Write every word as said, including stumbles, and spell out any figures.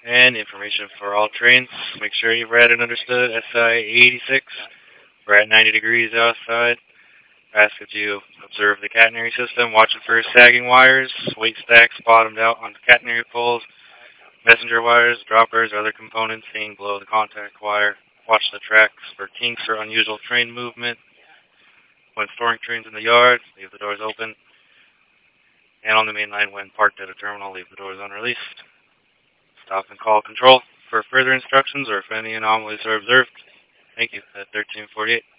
and information for all trains. Make sure you've read and understood S I eighty-six. We're at ninety degrees outside. Ask that you observe the catenary system, watching for sagging wires, weight stacks bottomed out on the catenary poles, messenger wires, droppers, or other components hanging below the contact wire. Watch the tracks for kinks or unusual train movement. When storing trains in the yard, leave the doors open. And on the main line, when parked at a terminal, leave the doors unreleased. Stop and call control for further instructions or if any anomalies are observed. Thank you. At thirteen forty-eight.